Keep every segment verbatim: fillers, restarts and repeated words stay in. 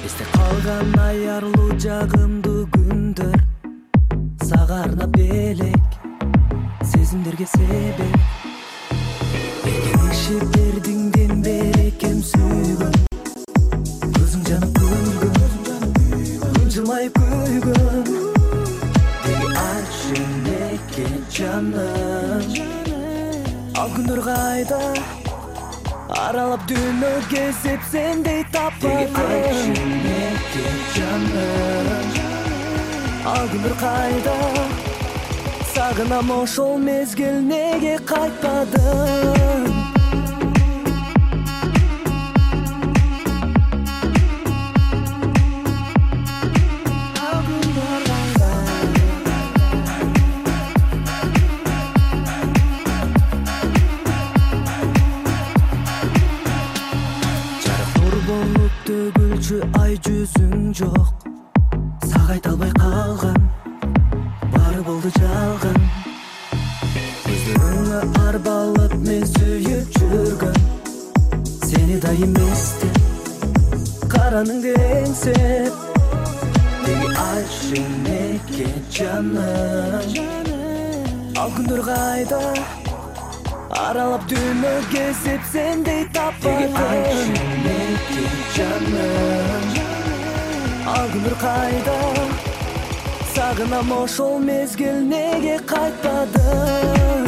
Эсте калган аярлуу жагымдуу күндөр, сага арнап элек сезимдерге себеп. Иши бердиңден бери кем сүйгөн, көзүң жанып күлгөн, жылмайып күйгөн. Деги айтшы неге жаным, ал күндөр кайда? Аралап дүйнө кезип сендей таппадым. Деги айтшы неге жаным, ал күндөр кайда? Сагынам ошол мезгил неге кайтпадың? Төгүлчү ай жүзүң жок, сага айта албай калган, баары болду жалган. Көздөрүңө арбалып мен сүйүп жүргөн, сени дайым эстеп, караныңды эңсеп. Деги айтшы неге жаным, ал күндөр кайда? Аралап дүйнө кезип сендей таппадым. Деги айтшы неге жаным, ал күндөр кайда? Сагынам ошол мезгил неге кайтпадың?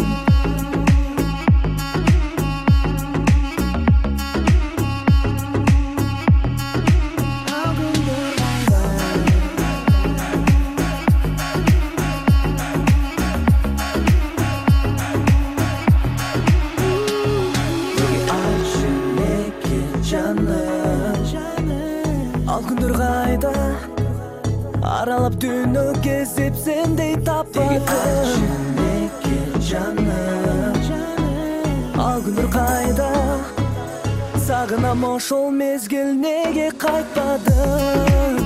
Ал күндөр кайда? Аралап дүйнө кезип сендей таппадым. Деги айтшы неге жаным, ал күндөр кайда? Сагынам ошол мезгил неге кайтпадың?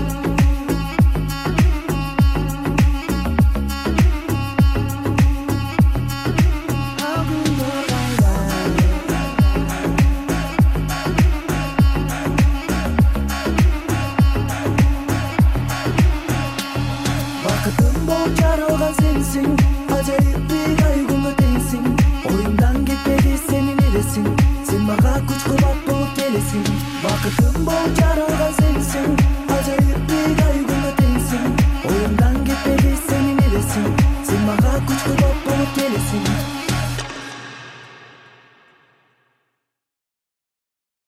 Бакытым болуп жаралган сенсиң, ажайып бир кайгыңа теңсиң. Оюмдан кетпеди сенин элесиң, сен мага күч кубат болуп келесиң. Бакытым болуп жаралган сенсиң,